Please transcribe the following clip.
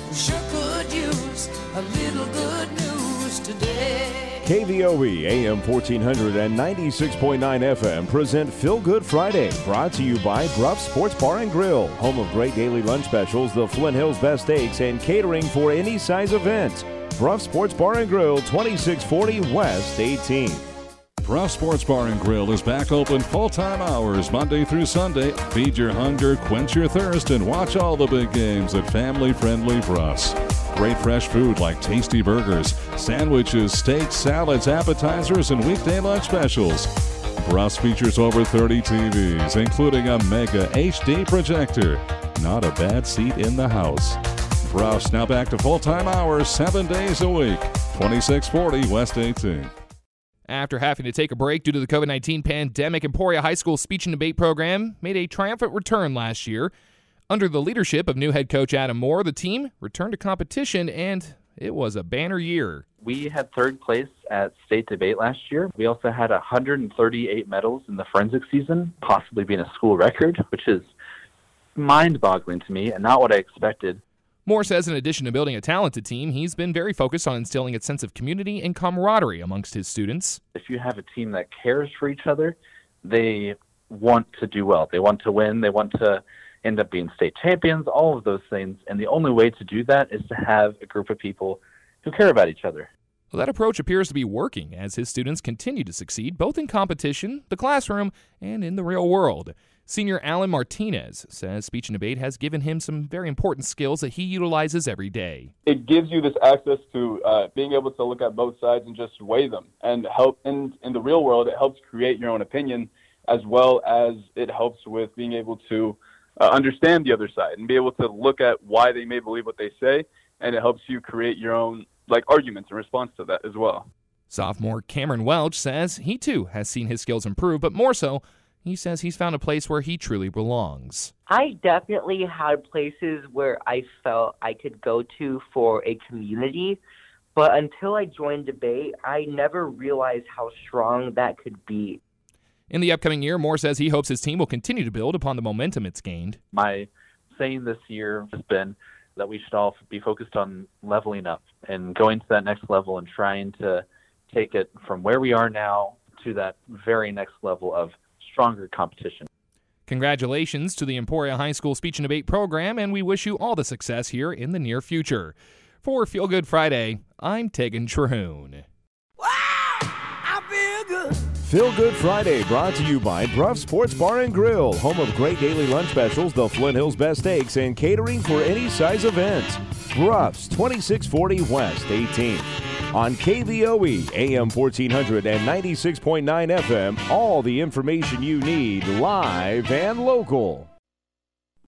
Sure could use a little good news today. KVOE AM 1400 and 96.9 FM present Feel Good Friday, brought to you by Bruff Sports Bar and Grill, home of great daily lunch specials, the Flint Hills Best Steaks, and catering for any size event. Bruff Sports Bar and Grill, 2640 West 18th. Bruff Sports Bar and Grill is back open full-time hours Monday through Sunday. Feed your hunger, quench your thirst, and watch all the big games at family-friendly Bruff's. Great fresh food like tasty burgers, sandwiches, steaks, salads, appetizers, and weekday lunch specials. Bruff's features over 30 TVs, including a mega HD projector. Not a bad seat in the house. Bruff's now back to full-time hours 7 days a week. 2640 West 18th. After having to take a break due to the COVID-19 pandemic, Emporia High School speech and debate program made a triumphant return last year. Under the leadership of new head coach Adam Moore, the team returned to competition, and it was a banner year. We had third place at state debate last year. We also had 138 medals in the forensic season, possibly being a school record, which is mind-boggling to me and not what I expected. Moore says in addition to building a talented team, he's been very focused on instilling a sense of community and camaraderie amongst his students. If you have a team that cares for each other, they want to do well. They want to win. They want to end up being state champions, all of those things. And the only way to do that is to have a group of people who care about each other. Well, that approach appears to be working as his students continue to succeed both in competition, the classroom, and in the real world. Senior Alan Martinez says speech and debate has given him some very important skills that he utilizes every day. It gives you this access to being able to look at both sides and just weigh them and help. In the real world, it helps create your own opinion, as well as it helps with being able to understand the other side and be able to look at why they may believe what they say, and it helps you create your own arguments in response to that as well. Sophomore Cameron Welch says he too has seen his skills improve, but more so, he says he's found a place where he truly belongs. I definitely had places where I felt I could go to for a community, but until I joined debate, I never realized how strong that could be. In the upcoming year, Moore says he hopes his team will continue to build upon the momentum it's gained. My saying this year has been that we should all be focused on leveling up and going to that next level and trying to take it from where we are now to that very next level of stronger competition. Congratulations to the Emporia High School Speech and Debate program, and we wish you all the success here in the near future. For Feel Good Friday, I'm Tegan Trahoon. Wow, I feel good. Feel Good Friday, brought to you by Bruff Sports Bar and Grill, home of great daily lunch specials, the Flint Hills Best Steaks, and catering for any size event. Bruff's, 2640 West 18th. On KVOE, AM 1400 and 96.9 FM, all the information you need, live and local.